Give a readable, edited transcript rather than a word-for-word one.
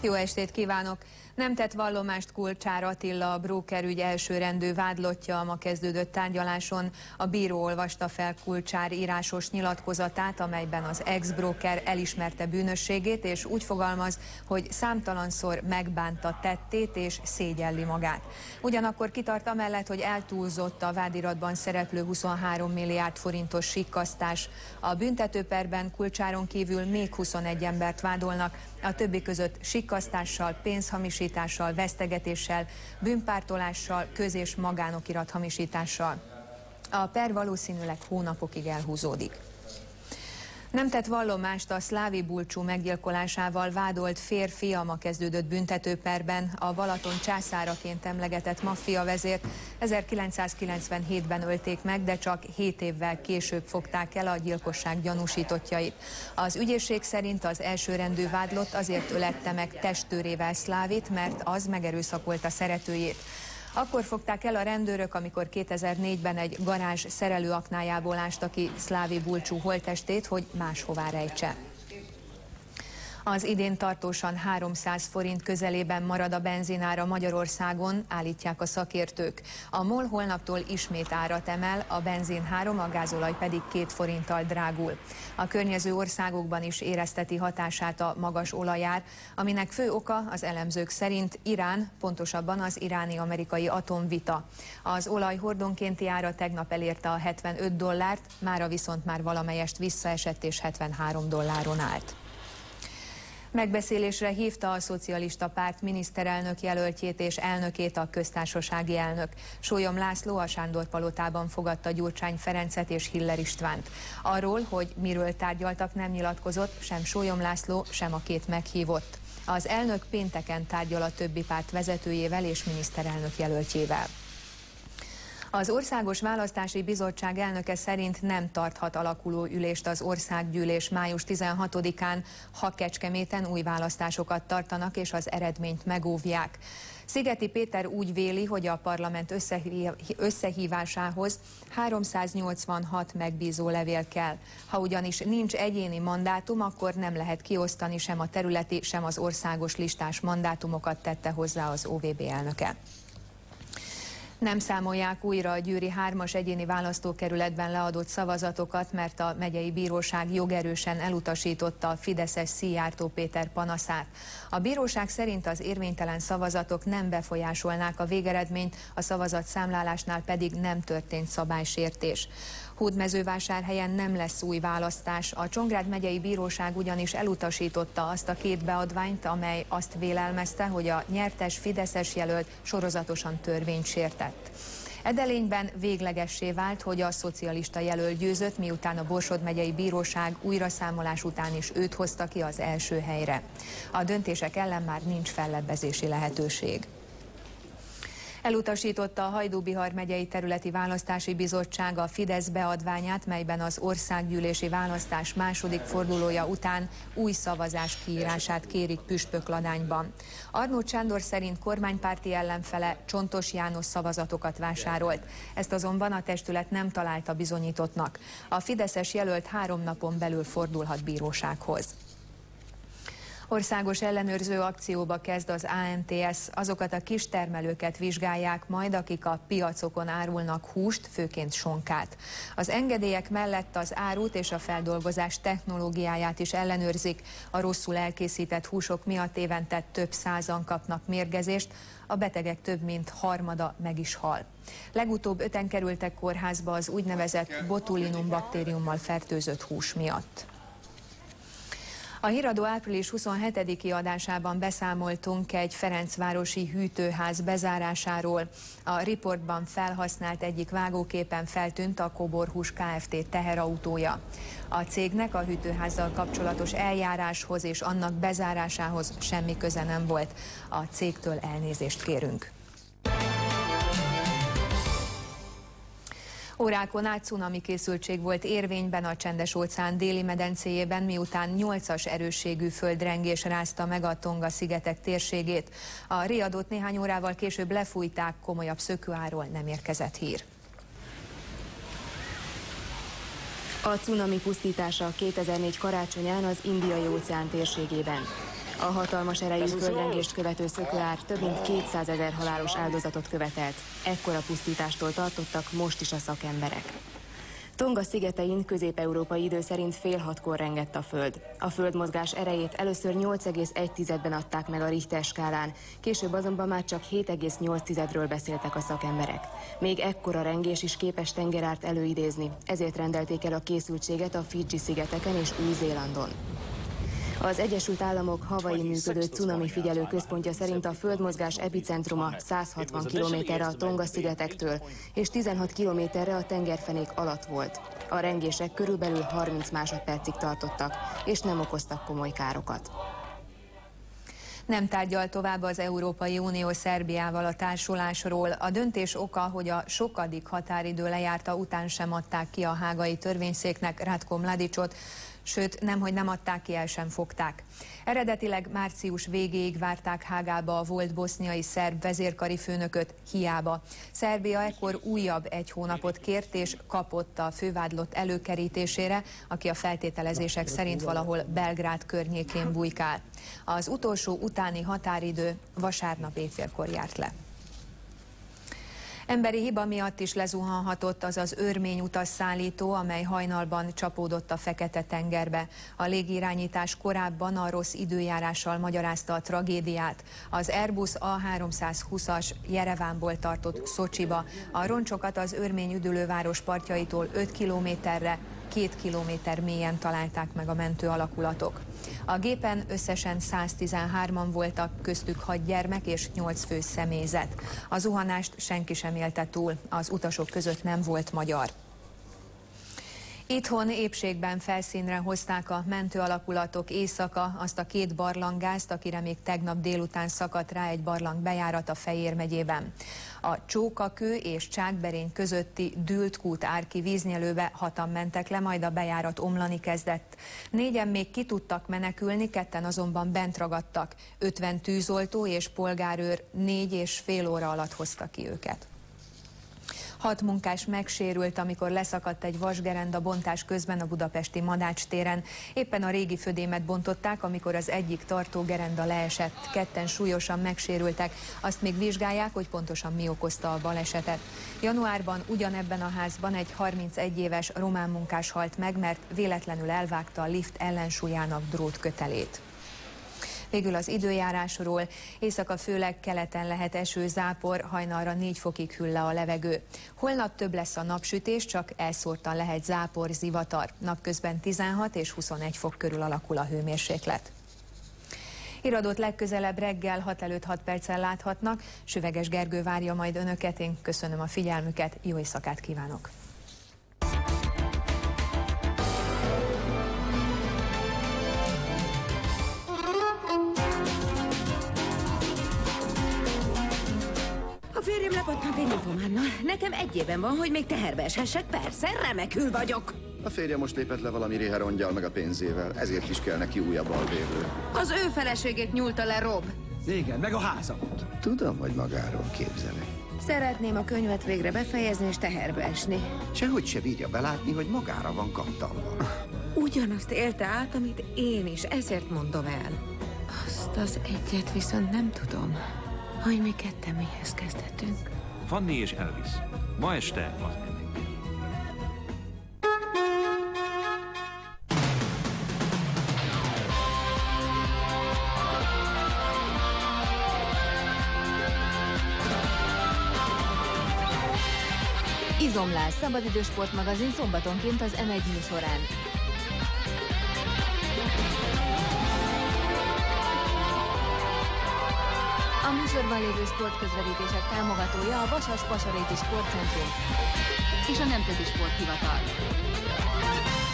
Jó estét kívánok! Nem tett vallomást Kulcsár Attila, a brókerügy elsőrendű vádlottja. A ma kezdődött tárgyaláson a bíró olvasta fel Kulcsár írásos nyilatkozatát, amelyben az ex-bróker elismerte bűnösségét, és úgy fogalmaz, hogy számtalanszor megbánta tettét és szégyelli magát. Ugyanakkor kitart amellett, hogy eltúlzott a vádiratban szereplő 23 milliárd forintos sikkasztás. A büntetőperben Kulcsáron kívül még 21 embert vádolnak, a többi között sikkasztással, pénzhamisítással, vesztegetéssel, bűnpártolással, köz- és magánokirat hamisítással. A per valószínűleg hónapokig elhúzódik. Nem tett vallomást a Szlávi Bulcsú meggyilkolásával vádolt férfi. A ma kezdődött büntetőperben a Balaton császáraként emlegetett maffiavezért 1997-ben ölték meg, de csak 7 évvel később fogták el a gyilkosság gyanúsítottjait. Az ügyészség szerint az elsőrendű vádlott azért ölette meg testőrével Szlávit, mert az megerőszakolta szeretőjét. Akkor fogták el a rendőrök, amikor 2004-ben egy garázs szerelőaknájából ástak ki Szlávi Bulcsú holttestét, hogy máshová rejtse. Az idén tartósan 300 forint közelében marad a benzinára Magyarországon, állítják a szakértők. A MOL holnaptól ismét árat emel, a benzin 3, a gázolaj pedig 2 forinttal drágul. A környező országokban is érezteti hatását a magas olajár, aminek fő oka az elemzők szerint Irán, pontosabban az iráni-amerikai atomvita. Az olaj hordonkénti ára tegnap elérte a $75, mára viszont már valamelyest visszaesett és $73 állt. Megbeszélésre hívta a Szocialista Párt miniszterelnök jelöltjét és elnökét a köztársasági elnök. Sólyom László a Sándor-palotában fogadta Gyurcsány Ferencet és Hiller Istvánt. Arról, hogy miről tárgyaltak, nem nyilatkozott sem Sólyom László, sem a két meghívott. Az elnök pénteken tárgyal a többi párt vezetőjével és miniszterelnök jelöltjével. Az Országos Választási Bizottság elnöke szerint nem tarthat alakuló ülést az Országgyűlés május 16-án, ha Kecskeméten új választásokat tartanak és az eredményt megóvják. Szigeti Péter úgy véli, hogy a parlament összehívásához 386 megbízó levél kell. Ha ugyanis nincs egyéni mandátum, akkor nem lehet kiosztani sem a területi, sem az országos listás mandátumokat, tette hozzá az OVB elnöke. Nem számolják újra a győri 3-as egyéni választókerületben leadott szavazatokat, mert a megyei bíróság jogerősen elutasította a fideszes Szijjártó Péter panaszát. A bíróság szerint az érvénytelen szavazatok nem befolyásolnák a végeredményt, a szavazatszámlálásnál pedig nem történt szabálysértés. Hódmezővásárhelyen nem lesz új választás. A Csongrád megyei bíróság ugyanis elutasította azt a 2 beadványt, amely azt vélelmezte, hogy a nyertes fideszes jelölt sorozatosan törvényt sértett. Edelényben véglegessé vált, hogy a szocialista jelölt győzött, miután a Borsod megyei bíróság újraszámolás után is őt hozta ki az első helyre. A döntések ellen már nincs fellebbezési lehetőség. Elutasította a Hajdú-Bihar megyei területi választási bizottság a Fidesz beadványát, melyben az országgyűlési választás második fordulója után új szavazás kiírását kérik Püspökladányban. Arnóth Sándor szerint kormánypárti ellenfele Csontos János szavazatokat vásárolt. Ezt azonban a testület nem találta bizonyítottnak. A fideszes jelölt 3 napon belül fordulhat bírósághoz. Országos ellenőrző akcióba kezd az ANTS, azokat a kistermelőket vizsgálják majd, akik a piacokon árulnak húst, főként sonkát. Az engedélyek mellett az árut és a feldolgozás technológiáját is ellenőrzik. A rosszul elkészített húsok miatt évente több százan kapnak mérgezést, a betegek több mint harmada meg is hal. Legutóbb 5-en kerültek kórházba az úgynevezett botulinum baktériummal fertőzött hús miatt. A Híradó április 27-i adásában beszámoltunk egy ferencvárosi hűtőház bezárásáról. A riportban felhasznált egyik vágóképen feltűnt a Koborhús Kft. Teherautója. A cégnek a hűtőházzal kapcsolatos eljáráshoz és annak bezárásához semmi köze nem volt. A cégtől elnézést kérünk. Órákon át cunami készültség volt érvényben a Csendes-óceán déli medencéjében, miután 8-as erősségű földrengés rázta meg a Tonga-szigetek térségét. A riadót néhány órával később lefújták, komolyabb szökőárról nem érkezett hír. A cunami pusztítása 2004 karácsonyán az Indiai-óceán térségében. A hatalmas erejű földrengést követő szökőár több mint 200 000 halálos áldozatot követelt. Ekkora pusztítástól tartottak most is a szakemberek. Tonga szigetein közép-európai idő szerint fél 6-kor rengett a föld. A földmozgás erejét először 8,1-ben adták meg a Richter skálán, később azonban már csak 7,8-ről beszéltek a szakemberek. Még ekkora rengés is képes tengerárt előidézni, ezért rendelték el a készültséget a Fidzsi-szigeteken és Új-Zélandon. Az Egyesült Államok Havain működő cunami figyelő központja szerint a földmozgás epicentruma 160 kilométerre a Tonga-szigetektől és 16 kilométerre a tengerfenék alatt volt. A rengések körülbelül 30 másodpercig tartottak, és nem okoztak komoly károkat. Nem tárgyal tovább az Európai Unió Szerbiával a társulásról. A döntés oka, hogy a sokadik határidő lejárta után sem adták ki a hágai törvényszéknek Ratko Mladićot, sőt, nemhogy nem adták ki, el sem fogták. Eredetileg március végéig várták Hágába a volt boszniai szerb vezérkari főnököt, hiába. Szerbia ekkor újabb 1 hónapot kért és kapott a fővádlott előkerítésére, aki a feltételezések szerint valahol Belgrád környékén bujkál. Az utolsó utáni határidő vasárnap éjfélkor járt le. Emberi hiba miatt is lezuhanhatott az az örmény utasszállító, amely hajnalban csapódott a Fekete-tengerbe. A légirányítás korábban a rossz időjárással magyarázta a tragédiát. Az Airbus A320-as Jerevánból tartott Szocsiba. A roncsokat az örmény üdülőváros partjaitól 5 kilométerre, 2 kilométer mélyen találták meg a mentő alakulatok. A gépen összesen 113-an voltak, köztük 6 gyermek és 8 fő személyzet. A zuhanást senki sem élte túl, az utasok között nem volt magyar. Itthon épségben felszínre hozták a mentőalakulatok éjszaka azt a 2 barlangázt, akire még tegnap délután szakadt rá egy barlang bejárata Fejér megyében. A Csókakő és Csákberény közötti Dült kút árki víznyelőbe 6-an mentek le, majd a bejárat omlani kezdett. 4-en még ki tudtak menekülni, 2-en azonban bent ragadtak. 50 tűzoltó és polgárőr 4,5 óra alatt hozta ki őket. 6 munkás megsérült, amikor leszakadt egy vasgerenda bontás közben a budapesti Madács téren. Éppen a régi födémet bontották, amikor az egyik tartógerenda leesett. 2-en súlyosan megsérültek, azt még vizsgálják, hogy pontosan mi okozta a balesetet. Januárban ugyanebben a házban egy 31 éves román munkás halt meg, mert véletlenül elvágta a lift ellensúlyának drótkötelét. Végül az időjárásról: éjszaka főleg keleten lehet eső, zápor, hajnalra 4 fokig hűl le a levegő. Holnap több lesz a napsütés, csak elszórtan lehet zápor, zivatar. Napközben 16 és 21 fok körül alakul a hőmérséklet. Híradót legközelebb reggel 6 előtt 6 perccel láthatnak. Süveges Gergő várja majd önöket, én köszönöm a figyelmüket, jó éjszakát kívánok! A férjem lepattant egy nymfománnal. Nekem egyében van, hogy még teherbe eshessek. Persze, remekül vagyok. A férje most lépett le valami réherongyal meg a pénzével, ezért is kell neki újabb albérlő. Az ő feleségét nyúlta le Rob. Igen, meg a házamot. Tudom, hogy magáról képzelek. Szeretném a könyvet végre befejezni és teherbe esni. Sehogy se bírja belátni, hogy magára van kattanva. Ugyanazt élte át, amit én is, ezért mondom el. Azt az egyet viszont nem tudom, hogy mi ketten mihez kezdhetünk. Fanny és Elvis. Ma este az MNB. Izomlás, szabadidős sportmagazin szombatonként az M1 műsorán. A műsorban lévő sportközvetítések támogatója a Vasas-Pasaréti Sportcentrum és a Nemzeti Sporthivatal.